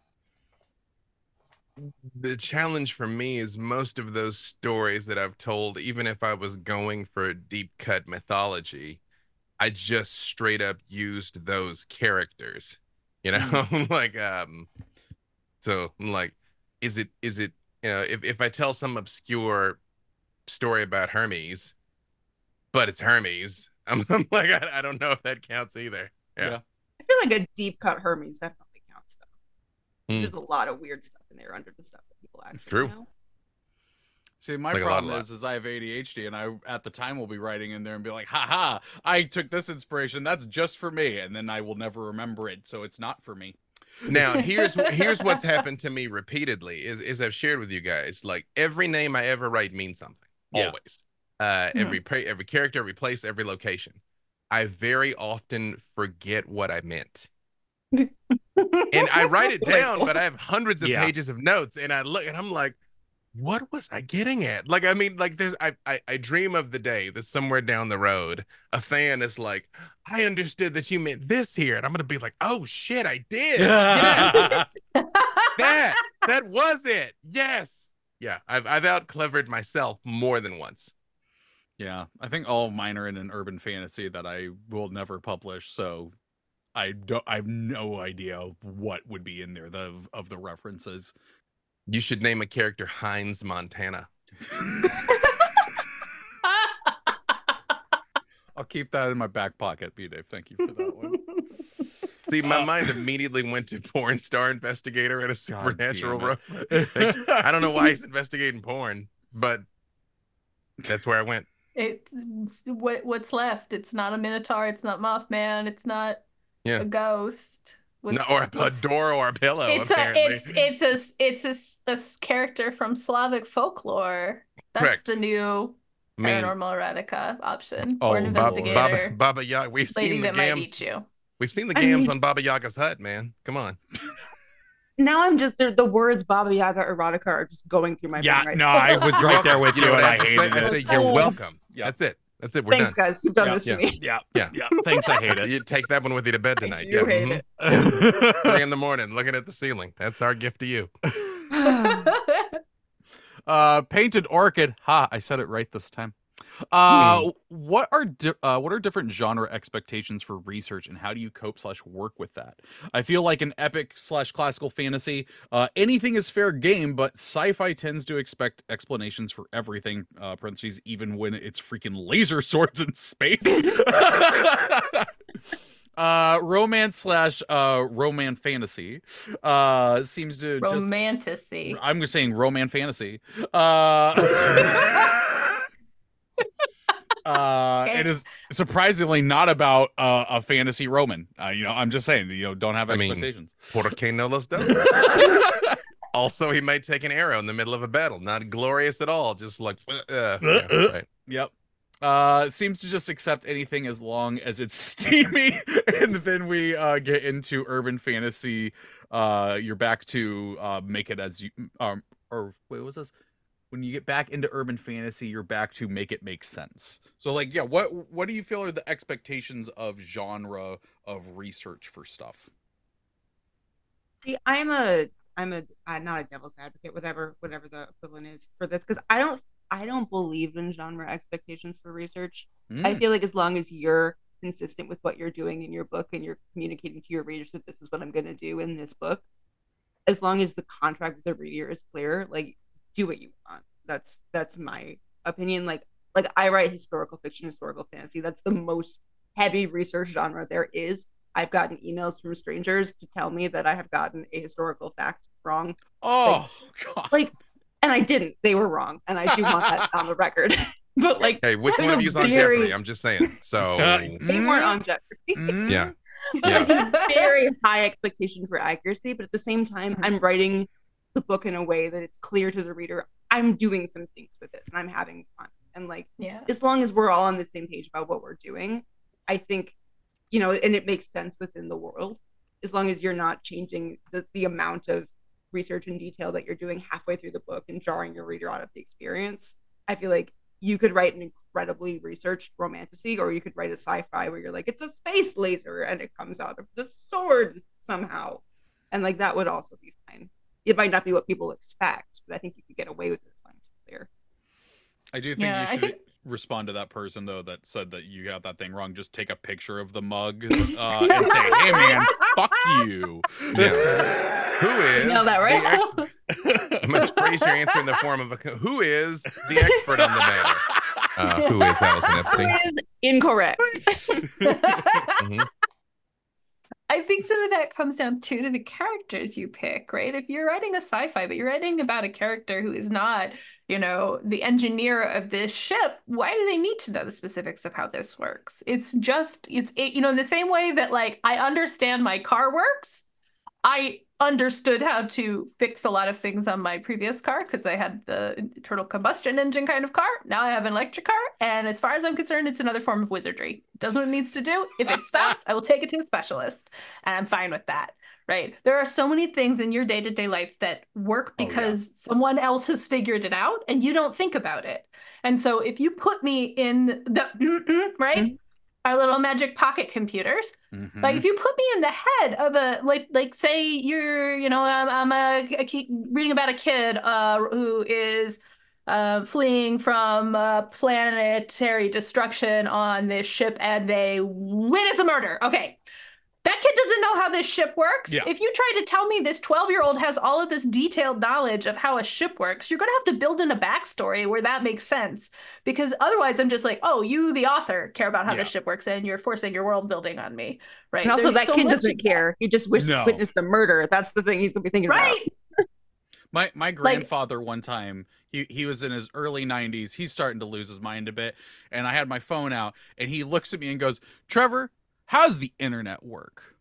The challenge for me is most of those stories that I've told, even if I was going for a deep cut mythology, I just straight up used those characters. You know, like so like, is it you know, if I tell some obscure story about Hermes, but it's Hermes, I'm like, I don't know if that counts either. Yeah. I feel like a deep cut Hermes definitely counts though. There's a lot of weird stuff in there under the stuff that people actually know. See, my problem is I have ADHD, and I at the time will be writing in there and be like, haha, I took this inspiration, that's just for me, and then I will never remember it, so it's not for me. Now, here's what's happened to me repeatedly is I've shared with you guys, like, every name I ever write means something. Always. Every character, every place, every location. I very often forget what I meant. And I write it down, but I have hundreds of pages of notes, and I look and I'm like, what was I getting at? Like, I mean, like, I dream of the day that somewhere down the road, a fan is like, I understood that you meant this here. And I'm going to be like, oh shit, I did. Yeah. that was it. Yes. Yeah. I've out-clevered myself more than once. Yeah. I think all of mine are in an urban fantasy that I will never publish. So I have no idea what would be in there of the references. You should name a character Heinz Montana. I'll keep that in my back pocket, B-Dave. Thank you for that one. See, my mind immediately went to porn star investigator at a supernatural room. I don't know why he's investigating porn, but that's where I went. What's left? It's not a Minotaur. It's not Mothman. It's not a ghost. Or a door or a pillow. It's a character from Slavic folklore. That's the new paranormal erotica option. Or an investigator. Baba Yaga. We've seen the gams. We've seen the gams on Baba Yaga's hut, man. Come on. Now I'm just the words Baba Yaga erotica are just going through my brain right now. I was right there with you, and I hated it. I say you're welcome. That's it. That's it. We're Thanks, done. guys. You've done this to me. Yeah. Thanks. I hate it. You take that one with you to bed tonight. I do hate it. 3 in the morning, looking at the ceiling. That's our gift to you. Painted Orchid. Ha! I said it right this time. What are different genre expectations for research, and how do you cope/work with that? I feel like in epic/classical fantasy, anything is fair game, but sci-fi tends to expect explanations for everything. Parentheses, even when it's freaking laser swords in space. Romance/romance fantasy seems to romantasy. I'm just saying romance fantasy. It is surprisingly not about a fantasy Roman. I'm just saying, don't have expectations. ¿Por qué no los dos? Also, he might take an arrow in the middle of a battle. Not glorious at all. Just like, right. Yep. Seems to just accept anything as long as it's steamy. And then we get into urban fantasy. You're back to make it as you or wait, what was this? When you get back into urban fantasy, you're back to make it make sense. So, like, yeah, what do you feel are the expectations of genre of research for stuff? See, I'm not a devil's advocate, whatever the equivalent is for this, because I don't believe in genre expectations for research. I feel like as long as you're consistent with what you're doing in your book and you're communicating to your readers that this is what I'm going to do in this book, as long as the contract with the reader is clear, like, do what you want. That's my opinion. Like I write historical fiction, historical fantasy. That's the most heavy research genre there is. I've gotten emails from strangers to tell me that I have gotten a historical fact wrong. Oh God. Like, and I didn't. They were wrong, and I do want that on the record. But like, hey, which one of you's on Jeopardy? I'm just saying. So they weren't on Jeopardy. Yeah. Like, very high expectation for accuracy, but at the same time, I'm writing the book in a way that it's clear to the reader I'm doing some things with this and I'm having fun. And like, as long as we're all on the same page about what we're doing, I think, and it makes sense within the world, as long as you're not changing the amount of research and detail that you're doing halfway through the book and jarring your reader out of the experience. I feel like you could write an incredibly researched romantasy, or you could write a sci-fi where you're like, it's a space laser and it comes out of the sword somehow. And like, that would also be fine. It might not be what people expect, but I think you could get away with it as long as it's clear. I do think you should respond to that person, though, that said that you got that thing wrong. Just take a picture of the mug and say, hey, man, fuck you. Yeah. Who is? You know that, right? You must phrase your answer in the form of who is the expert on the matter? Who is Allison Epstein? Who is incorrect? Mm-hmm. I think some of that comes down to the characters you pick, right? If you're writing a sci-fi, but you're writing about a character who is not, the engineer of this ship, why do they need to know the specifics of how this works? It's in the same way that, like, I understand my car works. I understood how to fix a lot of things on my previous car because I had the internal combustion engine kind of car. Now I have an electric car. And as far as I'm concerned, it's another form of wizardry. It does what it needs to do. If it stops, I will take it to a specialist. And I'm fine with that, right? There are so many things in your day-to-day life that work because someone else has figured it out and you don't think about it. And so if you put me in the, right? Mm-hmm. Our little magic pocket computers. Mm-hmm. Like if you put me in the head of a like say you're I'm reading about a kid who is fleeing from planetary destruction on this ship and they witness a murder. Okay. That kid doesn't know how this ship works. Yeah. If you try to tell me this 12-year-old has all of this detailed knowledge of how a ship works, you're going to have to build in a backstory where that makes sense. Because otherwise I'm just like, oh, you, the author, care about how this ship works and you're forcing your world building on me. Right. And also that kid doesn't care. He just witnessed the murder. That's the thing he's going to be thinking about. My grandfather one time, he was in his early 90s. He's starting to lose his mind a bit. And I had my phone out and he looks at me and goes, Trevor, how's the internet work?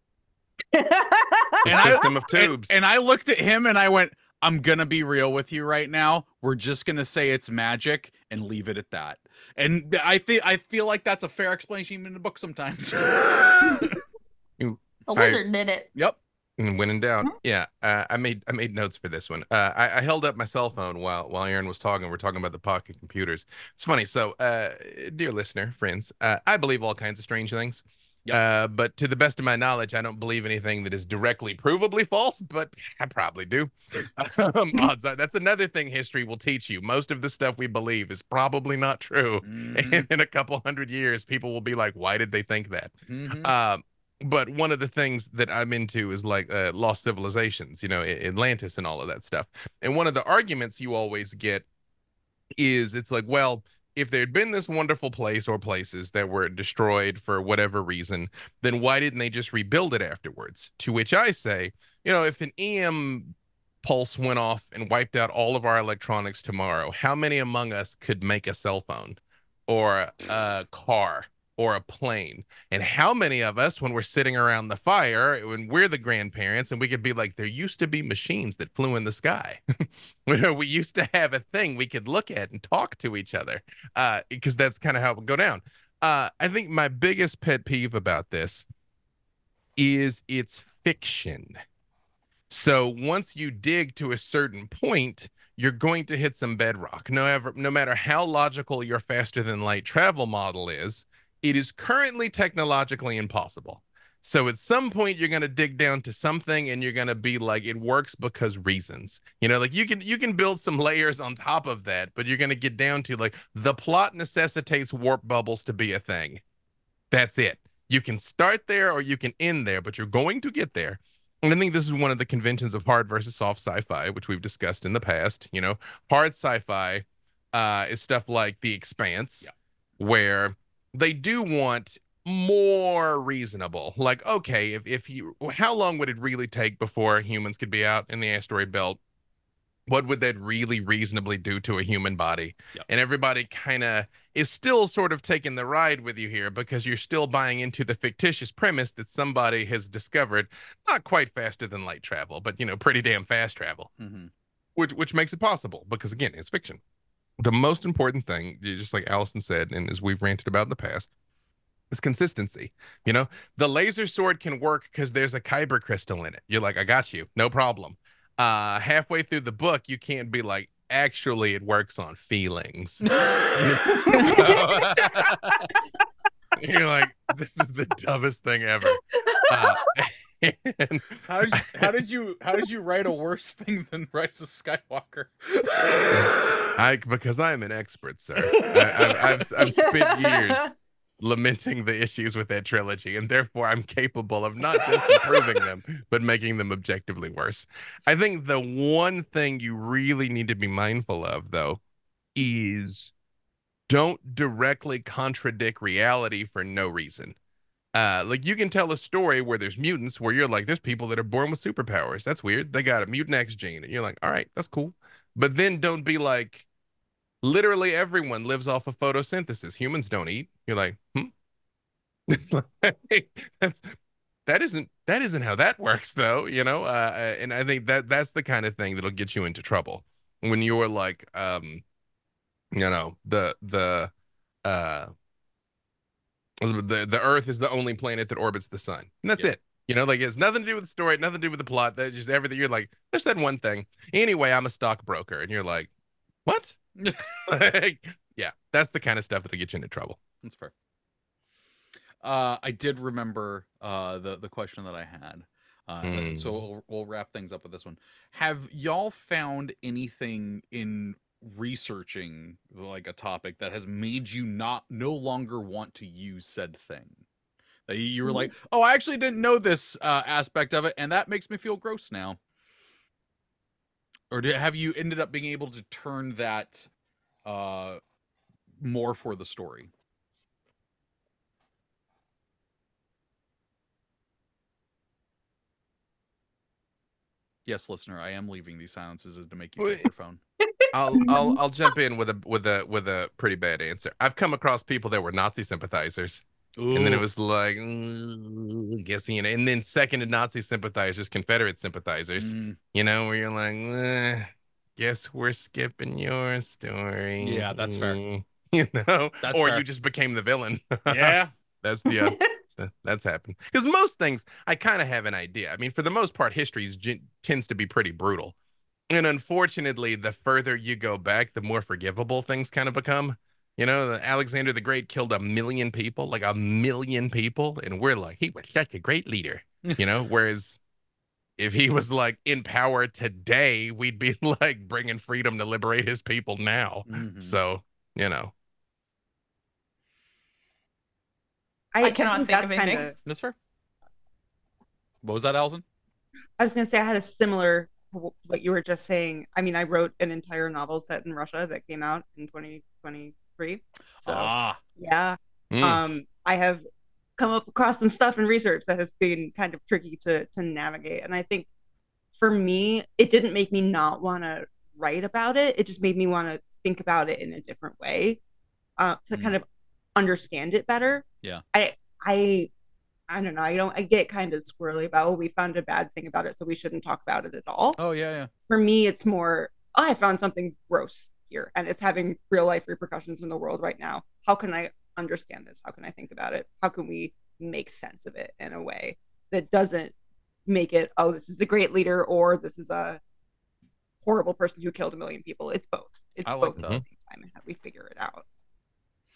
System of tubes. And I looked at him and I went, I'm going to be real with you right now. We're just going to say it's magic and leave it at that. And I feel like that's a fair explanation even in the book sometimes. A wizard did it. Yep. And when in doubt, I made notes for this one. I held up my cell phone while Aaron was talking. We're talking about the pocket computers. It's funny. So, dear listener, friends, I believe all kinds of strange things. Yep. But to the best of my knowledge, I don't believe anything that is directly provably false, but I probably do. Odds are, that's another thing history will teach you. Most of the stuff we believe is probably not true. Mm-hmm. And in a couple hundred years, people will be like, why did they think that? Mm-hmm. But one of the things that I'm into is like lost civilizations, Atlantis and all of that stuff. And one of the arguments you always get is it's like, well, if there'd been this wonderful place or places that were destroyed for whatever reason, then why didn't they just rebuild it afterwards? To which I say, if an EM pulse went off and wiped out all of our electronics tomorrow, how many among us could make a cell phone or a car or a plane? And how many of us, when we're sitting around the fire, when we're the grandparents, and we could be like, there used to be machines that flew in the sky. We used to have a thing we could look at and talk to each other, because that's kind of how it would go down. I think my biggest pet peeve about this is it's fiction. So once you dig to a certain point, you're going to hit some bedrock. No matter how logical your faster than light travel model is, it is currently technologically impossible. So at some point you're going to dig down to something and you're going to be like, it works because reasons, like you can build some layers on top of that, but you're going to get down to like the plot necessitates warp bubbles to be a thing. That's it. You can start there or you can end there, but you're going to get there. And I think this is one of the conventions of hard versus soft sci-fi, which we've discussed in the past. You know, hard sci-fi is stuff like The Expanse, Yeah. where they do want more reasonable. Like, okay, if you, how long would it really take before humans could be out in the asteroid belt? What would that really reasonably do to a human body? Yep. And everybody kind of is still sort of taking the ride with you here because you're still buying into the fictitious premise that somebody has discovered not quite faster than light travel, but pretty damn fast travel, Mm-hmm. which makes it possible because again, it's fiction. The most important thing, just like Allison said, and as we've ranted about in the past, is consistency. The laser sword can work because there's a kyber crystal in it. You're like, I got you, no problem. Halfway through the book, you can't be like, actually, it works on feelings. You're like, this is the dumbest thing ever. How did you write a worse thing than Rise of Skywalker? Because I'm an expert, sir. I've spent years lamenting the issues with that trilogy, and therefore I'm capable of not just improving them, but making them objectively worse. I think the one thing you really need to be mindful of, though, is don't directly contradict reality for no reason. Like you can tell a story where there's mutants where you're like, there's people that are born with superpowers. That's weird. They got a mutant X gene. And you're like, all right, that's cool. But then don't be like, literally everyone lives off of photosynthesis. Humans don't eat. You're like, that's that isn't how that works though, and I think that's the kind of thing that'll get you into trouble when you're like uh the Earth is the only planet that orbits the sun, and that's it. Like it's nothing to do with the story, nothing to do with the plot. That's just everything. You're like, there's that one thing. Anyway, I'm a stockbroker, and you're like, what? Like, yeah, that's the kind of stuff that'll get you into trouble. That's fair. I did remember the question that I had. So we'll wrap things up with this one. Have y'all found anything in researching like a topic that has made you no longer want to use said thing? That you were like, oh, I actually didn't know this aspect of it, and that makes me feel gross now. Or have you ended up being able to turn that more for the story? Yes, listener, I am leaving these silences as to make you check your phone. I'll jump in with a pretty bad answer. I've come across people that were Nazi sympathizers. Ooh. And then it was like, guessing, and then second to Nazi sympathizers, Confederate sympathizers, where you're like, guess we're skipping your story. Yeah, that's fair. That's or fair. You just became the villain. Yeah. That's the that's happened. Because most things I kind of have an idea. I mean, for the most part, history tends to be pretty brutal. And unfortunately, the further you go back, the more forgivable things kind of become. Alexander the Great killed 1 million people, like 1 million people. And we're like, he was such a great leader, whereas if he was like in power today, we'd be like bringing freedom to liberate his people now. Mm-hmm. So, I cannot think of anything. That's fair. What was that, Allison? I was going to say I had a similar what you were just saying. I mean, I wrote an entire novel set in Russia that came out in 2023. So yeah, I have come up across some stuff in research that has been kind of tricky to navigate. And I think for me, it didn't make me not want to write about it. It just made me want to think about it in a different way to kind of understand it better. Yeah. I don't know. I get kind of squirrely about, we found a bad thing about it, so we shouldn't talk about it at all. Oh, yeah. For me, it's more, I found something gross here, and it's having real life repercussions in the world right now. How can I understand this? How can I think about it? How can we make sense of it in a way that doesn't make it, oh, this is a great leader, or this is a horrible person who killed 1 million people? It's both. It's both at the same time, and how we figure it out.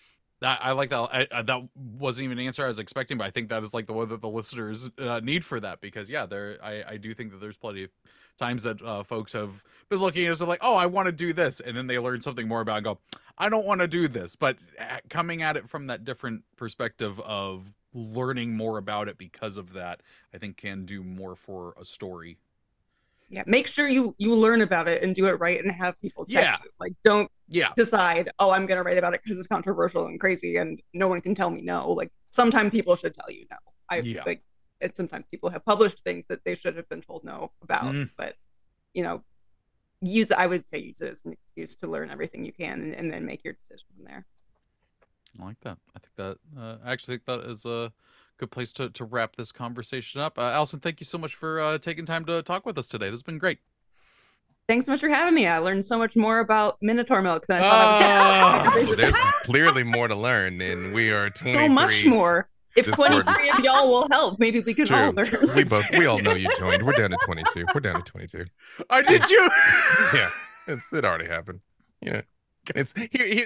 I like that. That wasn't even an answer I was expecting, but I think that is like the one that the listeners need for that, because yeah, I do think that there's plenty of times that folks have been looking at us and like, oh, I want to do this, and then they learn something more about it and go, I don't want to do this. But coming at it from that different perspective of learning more about it because of that, I think can do more for a story. Yeah, make sure you learn about it and do it right and have people check you. Like, don't decide, oh, I'm going to write about it because it's controversial and crazy and no one can tell me no. Like, sometimes people should tell you no. Like, it's sometimes people have published things that they should have been told no about. But, you know, I would say use it as an excuse to learn everything you can and then make your decision from there. I like that. I think that I actually think that is a good place to wrap this conversation up. Allison, thank you so much for taking time to talk with us today. This has been great. Thanks so much for having me. I learned so much more about Minotaur milk than I thought I was going to. There's clearly more to learn, and we are 23. So much more. If 23 of y'all will help, maybe we can all learn. We all know you joined. We're down to 22. We're down to 22. Did you? Yeah, it already happened. Yeah, this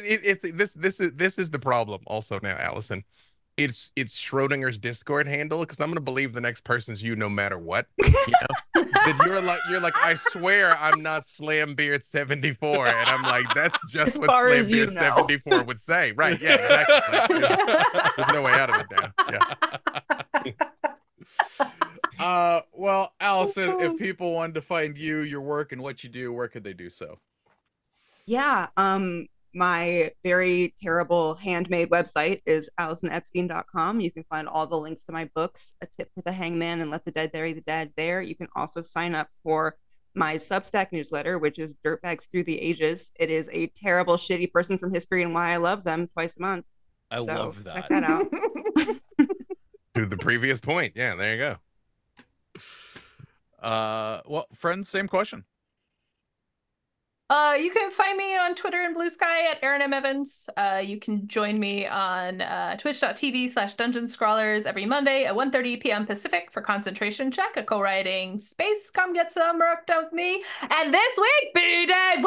is the problem. Also now, Allison, it's Schrodinger's Discord handle, because I'm gonna believe the next person's you no matter what. You know? That you're like, I swear I'm not Slambeard 74, and I'm like, that's just what Slambeard 74 would say, right? Yeah, exactly. Like, there's no way out of it now. Yeah. Well, Allison, if people wanted to find you, your work, and what you do, where could they do so? Yeah, my very terrible handmade website is AllisonEpstein.com. You can find all the links to my books, A Tip for the Hangman and Let the Dead Bury the Dead, there. You can also sign up for my Substack newsletter, which is Dirtbags Through the Ages. It is a terrible, shitty person from history and why I love them twice a month. I love that. Check that out. To the previous point. Yeah, there you go. Well, friends, same question. You can find me on Twitter and Blue Sky at Erin M. Evans. You can join me on twitch.tv/Dungeon Scrawlers every Monday at 1:30 p.m. Pacific for Concentration Check, a co-writing space. Come get some work done with me. And this week, B-Day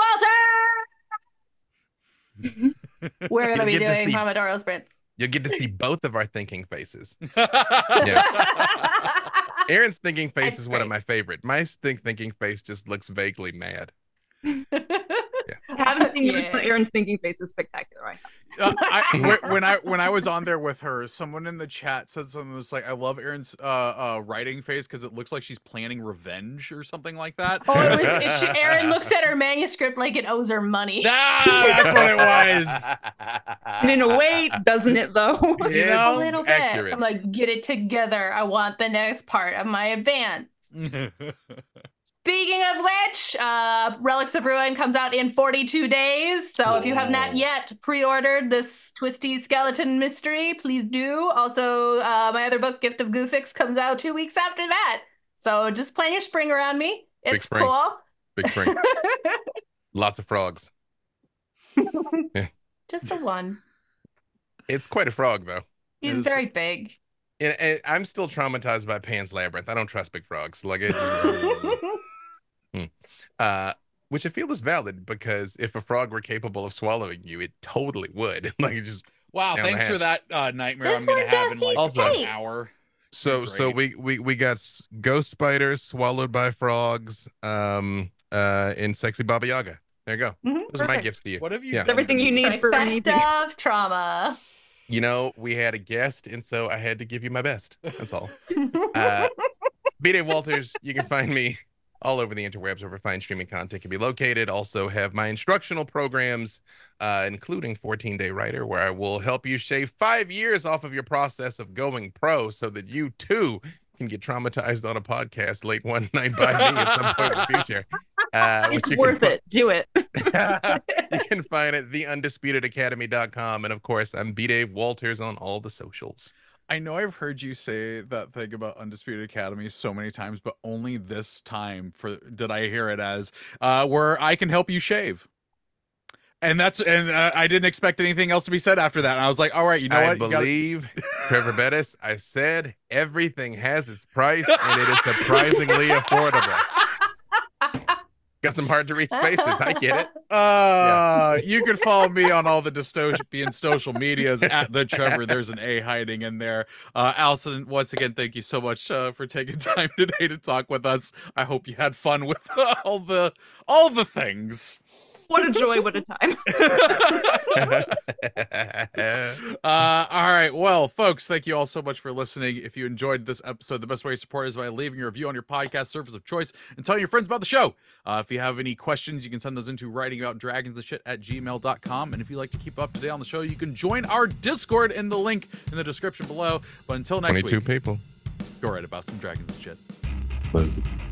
Walter! We're going to be doing Pomodoro sprints. You'll get to see both of our thinking faces. Yeah. Erin's thinking face is one of my favorite. My thinking face just looks vaguely mad. Yeah. I haven't seen Erin's thinking face is spectacular. When I was on there with her, someone in the chat said something that's like, I love Erin's writing face because it looks like she's planning revenge or something like that. Oh, Erin looks at her manuscript like it owes her money. That's what it was. And in a way, doesn't it though? You know, a little bit. Accurate. I'm like, get it together. I want the next part of my advance. Speaking of which, Relics of Ruin comes out in 42 days. So if you have not yet pre-ordered this twisty skeleton mystery, please do. Also, my other book, Gift of Guthix, comes out 2 weeks after that. So just plan your spring around me. It's cool. Big spring. Lots of frogs. Yeah. Just a one. It's quite a frog, though. He's very big. And I'm still traumatized by Pan's Labyrinth. I don't trust big frogs. Like it. Which I feel is valid, because if a frog were capable of swallowing you, it totally would. Like it just. Wow! Thanks for that nightmare. I'm gonna have in like an hour. So we got ghost spiders swallowed by frogs. In Sexy Baba Yaga. There you go. Those are my gifts to you. What have you? Yeah. Everything you need for me. Of trauma. You know, we had a guest, and so I had to give you my best. That's all. B-Day Walters, you can find me all over the interwebs, wherever fine streaming content can be located. Also have my instructional programs, including 14-Day Writer, where I will help you shave 5 years off of your process of going pro so that you, too, can get traumatized on a podcast late one night by me at some point in the future. It's worth it. Do it. You can find it at theundisputedacademy.com. And, of course, I'm B-Day Walters on all the socials. I know I've heard you say that thing about Undisputed Academy so many times, but only this time did I hear it as where I can help you shave. And I didn't expect anything else to be said after that. And I was like, all right, you know what? I believe Trevor Bettis. I said everything has its price, and it is surprisingly affordable. Got some hard to reach spaces. I get it. You can follow me on all the dystopian social medias at the Trevor. There's an A hiding in there. Allison, once again, thank you so much for taking time today to talk with us. I hope you had fun with all the things. What a joy, what a time. All right. Well, folks, thank you all so much for listening. If you enjoyed this episode, the best way to support is by leaving a review on your podcast service of choice and telling your friends about the show. If you have any questions, you can send those into writingaboutdragonsandshit@gmail.com. And if you'd like to keep up to date on the show, you can join our Discord in the link in the description below. But until next 22 week, people. go write about some dragons and shit. Boo.